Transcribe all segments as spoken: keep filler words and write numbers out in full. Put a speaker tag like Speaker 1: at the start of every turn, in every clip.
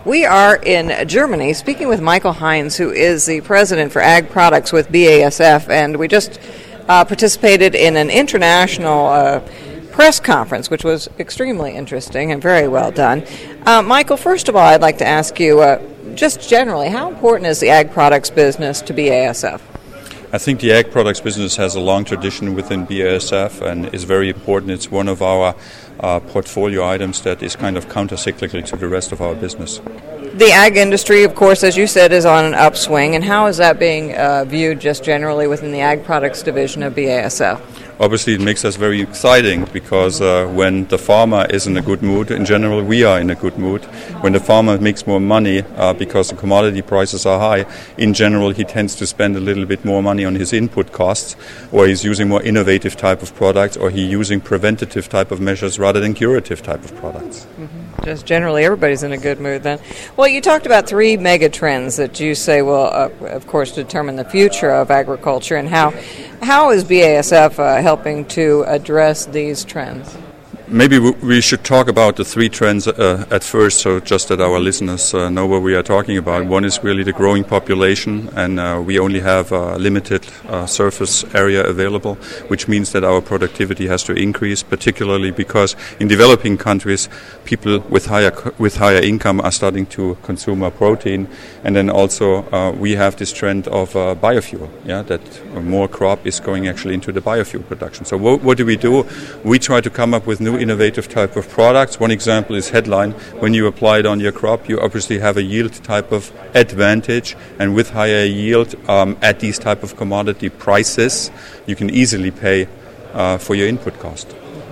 Speaker 1: We are in Germany speaking with Michael Heinz, who is the president for Ag Products with B A S F, and we just uh, participated in an international uh, press conference, which was extremely interesting and very well done. Uh, Michael, first of all, I'd like to ask you, uh, just generally, how important is the Ag Products business to B A S F?
Speaker 2: I think the Ag Products business has a long tradition within B A S F and is very important. It's one of our uh, portfolio items that is kind of counter-cyclical to the rest of our business.
Speaker 1: The ag industry, of course, as you said, is on an upswing, and how is that being uh, viewed just generally within the Ag Products division of B A S F?
Speaker 2: Obviously, it makes us very exciting because uh, when the farmer is in a good mood, in general, we are in a good mood. When the farmer makes more money uh, because the commodity prices are high, in general, he tends to spend a little bit more money on his input costs, or he's using more innovative type of products, or he's using preventative type of measures rather than curative type of products.
Speaker 1: Mm-hmm. Just generally, everybody's in a good mood then. Well, you talked about three mega trends that you say will, uh, of course, determine the future of agriculture, and how how is B A S F uh, helping to address these trends?
Speaker 2: Maybe we should talk about the three trends uh, at first, so just that our listeners uh, know what we are talking about. One is really the growing population, and uh, we only have a limited uh, surface area available, which means that our productivity has to increase, particularly because in developing countries, people with higher with higher income are starting to consume more protein, and then also uh, we have this trend of uh, biofuel, yeah, that more crop is going actually into the biofuel production. So what, what do we do? We try to come up with new innovative type of products. One example is Headline. When you apply it on your crop, you obviously have a yield type of advantage, and with higher yield um, at these type of commodity prices, you can easily pay uh, for your input cost.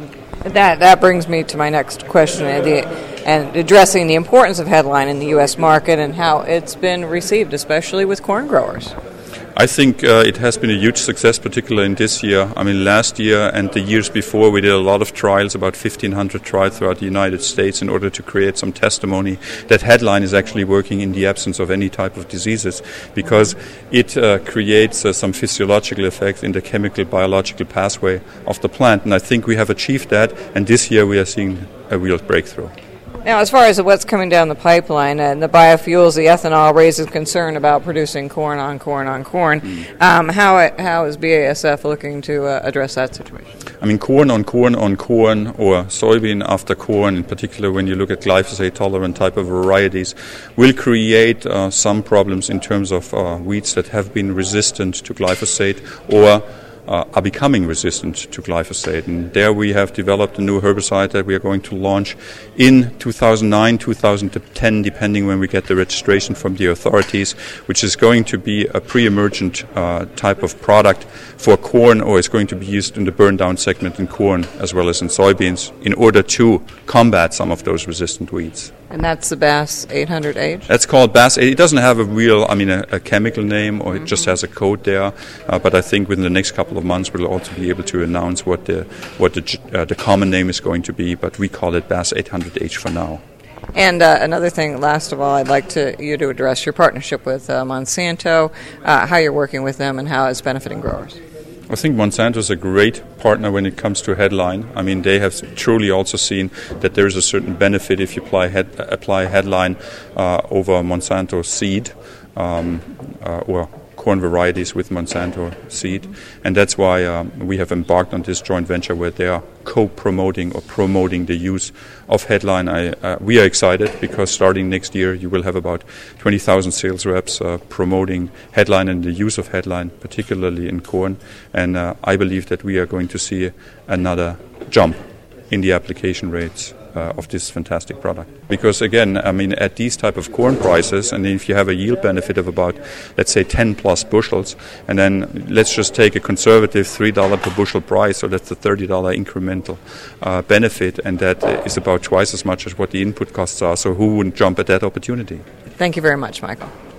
Speaker 1: That that brings me to my next question, uh, the, and addressing the importance of Headline in the U S market and how it's been received, especially with corn growers.
Speaker 2: I think uh, it has been a huge success, particularly in this year. I mean, last year and the years before, we did a lot of trials, about fifteen hundred trials throughout the United States, in order to create some testimony that Headline is actually working in the absence of any type of diseases, because it uh, creates uh, some physiological effects in the chemical biological pathway of the plant. And I think we have achieved that, and this year we are seeing a real breakthrough.
Speaker 1: Now, as far as what's coming down the pipeline and the biofuels, the ethanol raises concern about producing corn on corn on corn. Mm. Um, how how is B A S F looking to uh, address that situation?
Speaker 2: I mean, corn on corn on corn, or soybean after corn, in particular when you look at glyphosate-tolerant type of varieties, will create uh, some problems in terms of uh, weeds that have been resistant to glyphosate or Uh, are becoming resistant to glyphosate. And there we have developed a new herbicide that we are going to launch in two thousand nine, two thousand ten, depending when we get the registration from the authorities, which is going to be a pre-emergent uh, type of product for corn, or is going to be used in the burn-down segment in corn as well as in soybeans, in order to combat some of those resistant weeds.
Speaker 1: And that's the B A S eight hundred H?
Speaker 2: That's called B A S. It doesn't have a real, I mean, a, a chemical name, or it mm-hmm. just has a code there. Uh, but I think within the next couple of months we'll also be able to announce what the what the, uh, the common name is going to be. But we call it B A S eight hundred H for now.
Speaker 1: And uh, another thing, last of all, I'd like to you to address your partnership with uh, Monsanto, uh, how you're working with them, and how it's benefiting growers.
Speaker 2: I think Monsanto is a great partner when it comes to Headline. I mean, they have truly also seen that there is a certain benefit if you apply, head, apply Headline uh, over Monsanto seed um, uh, or corn varieties with Monsanto seed. And that's why um, we have embarked on this joint venture where they are co-promoting or promoting the use of Headline. I, uh, we are excited because starting next year you will have about twenty thousand sales reps uh, promoting Headline and the use of Headline, particularly in corn. And uh, I believe that we are going to see another jump in the application rates Uh, of this fantastic product. Because again, I mean, at these type of corn prices, and if you have a yield benefit of about, let's say, ten plus bushels, and then let's just take a conservative three dollars per bushel price, so that's a thirty dollars incremental uh, benefit, and that is about twice as much as what the input costs are. So who wouldn't jump at that opportunity?
Speaker 1: Thank you very much, Michael.